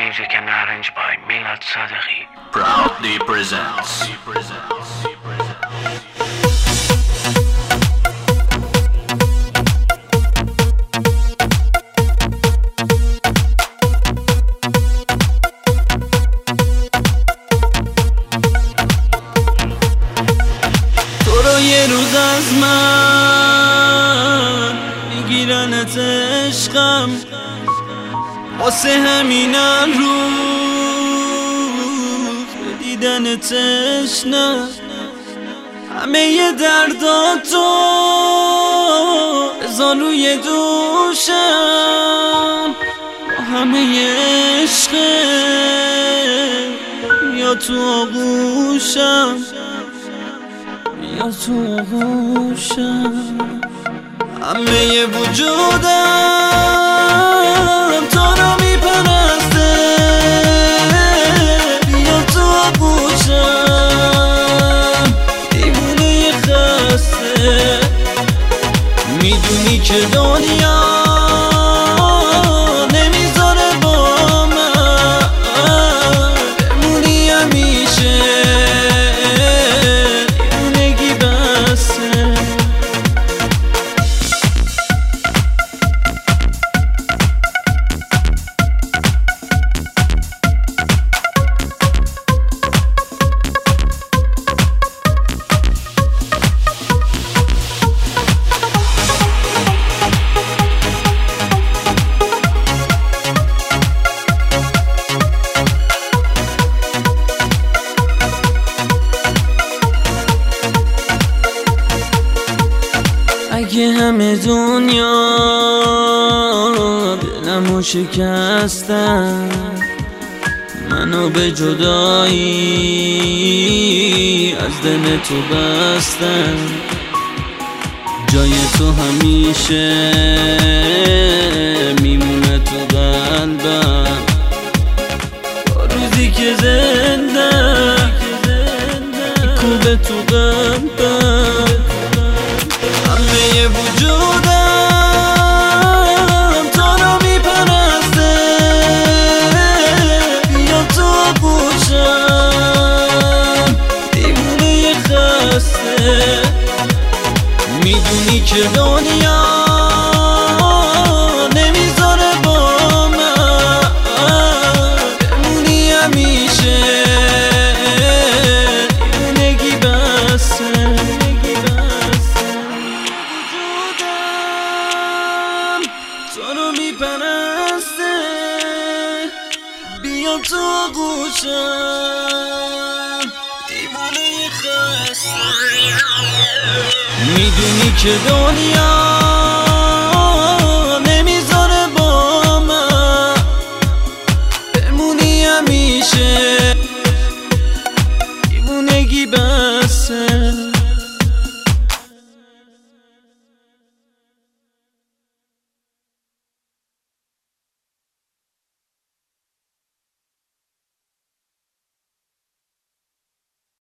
Music and arranged by Milad Sadeghi. Proudly presents. تو رو یه روز از من میگیرنت عشقم، واسه همین روز به دیدن تشنه همه ی درداتو بذار روی دوشم، با همه ی عشقه یا تو آغوشم، یا تو آغوشم، همه ی وجودم تو رو میپرسته، بیا تو آغوشم، دیوونه خسته، میدونی که دنیا نمیذاره با من بمونی همیشه، دیوونگی بسه. اگه همه دنیا دلمو شکستن، منو به جدایی از دل تو بستن، جای تو همیشه میمونه تو قلبم، تا روزی که زنده میکوبه تو قلبم، همه ی وجودم تو رو میپرسته، بیا تو آغوشم، دیوونه خسته، میدونی که دنیا نمیذاره با من بمونی همیشه، دیوونگی بسه. تو رو میپرسته، بیا تو آغوشم، دیوونه خسته، میدونی که دنیا